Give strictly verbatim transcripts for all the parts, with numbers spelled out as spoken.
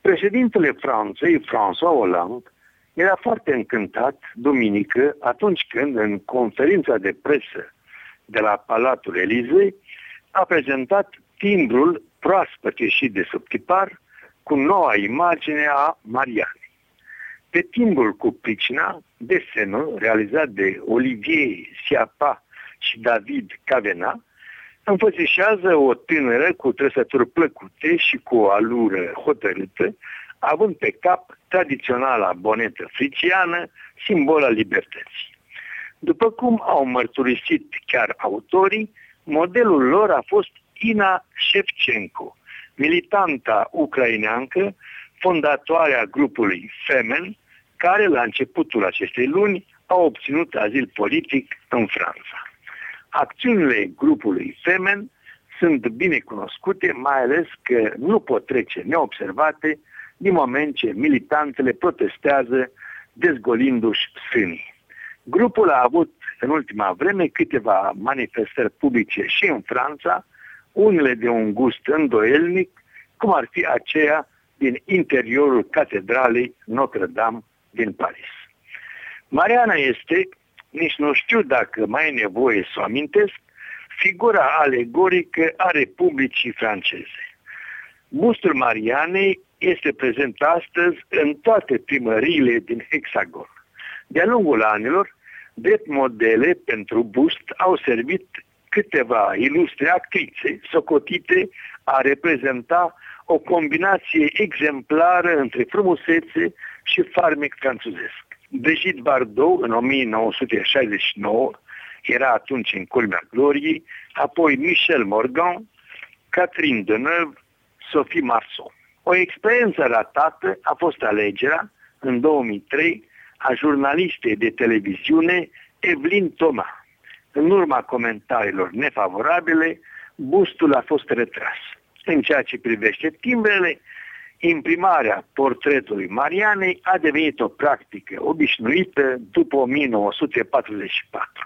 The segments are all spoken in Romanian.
Președintele Franței, François Hollande, era foarte încântat duminică atunci când, în conferința de presă de la Palatul Elizei, a prezentat timbrul proaspăt ieșit de sub tipar cu noua imagine a Marianei. Pe timbrul cu pricina, desenul realizat de Olivier Siapa și David Cavena înfățișează o tânără cu trăsături plăcute și cu o alură hotărâtă, având pe cap tradiționala bonetă friciană, simbol al libertății. După cum au mărturisit chiar autorii, modelul lor a fost Ina Shevchenko, militanta ucraineancă, fondatoarea grupului Femen, care la începutul acestei luni a obținut azil politic în Franța. Acțiunile grupului Femen sunt bine cunoscute, mai ales că nu pot trece neobservate din moment ce militantele protestează dezgolindu-și sânii. Grupul a avut în ultima vreme câteva manifestări publice și în Franța, unele de un gust îndoielnic, cum ar fi aceea din interiorul catedralei Notre-Dame din Paris. Mariana este, nici nu știu dacă mai e nevoie să o amintesc, figura alegorică a Republicii Franceze. Bustul Marianei este prezent astăzi în toate primăriile din Hexagon. De-a lungul anilor, drept modele pentru bust au servit câteva ilustre actrițe socotite a reprezenta o combinație exemplară între frumusețe și farmec franțuzesc. Brigitte Bardot, în o mie nouă sute șaizeci și nouă, era atunci în culmea gloriei, apoi Michel Morgan, Catherine Deneuve, Sophie Marceau. O experiență ratată a fost alegerea, în două mii trei, a jurnalistei de televiziune Evelyn Thomas. În urma comentariilor nefavorabile, bustul a fost retras. În ceea ce privește timbrele, imprimarea portretului Marianei a devenit o practică obișnuită după o mie nouă sute patruzeci și patru.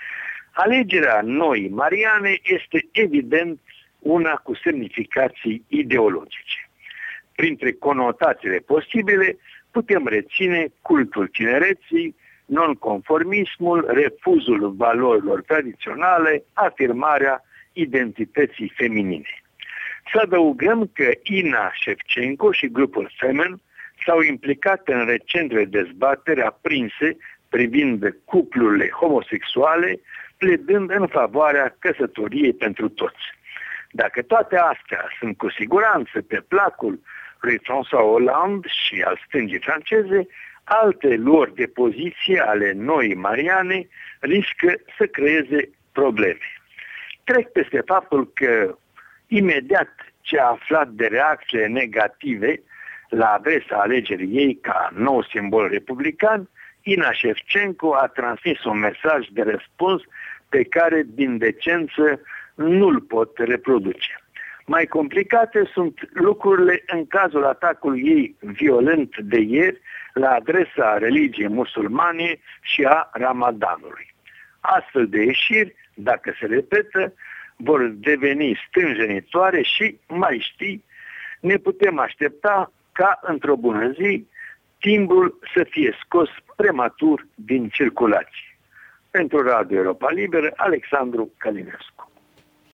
Alegerea noii Mariane este evident una cu semnificații ideologice. Printre conotațiile posibile putem reține cultul tinereții, nonconformismul, refuzul valorilor tradiționale, afirmarea identității feminine. Să adăugăm că Ina Shevchenko și grupul Femen s-au implicat în recentele dezbateri aprinse privind cuplurile homosexuale, pledând în favoarea căsătoriei pentru toți. Dacă toate astea sunt cu siguranță pe placul lui François Hollande și al stângii franceze, alte luări de poziție ale noii Mariane riscă să creeze probleme. Trec peste faptul că imediat ce a aflat de reacțiile negative la adresa alegerii ei ca nou simbol republican, Ina Shevchenko a transmis un mesaj de răspuns pe care, din decență, nu-l pot reproduce. Mai complicate sunt lucrurile în cazul atacului ei violent de ieri la adresa religiei musulmane și a Ramadanului. Astfel de ieșiri, dacă se repetă, vor deveni stânjenitoare și, mai știi, ne putem aștepta ca, într-o bună zi, timbrul să fie scos prematur din circulație. Pentru Radio Europa Liberă, Alexandru Călinescu.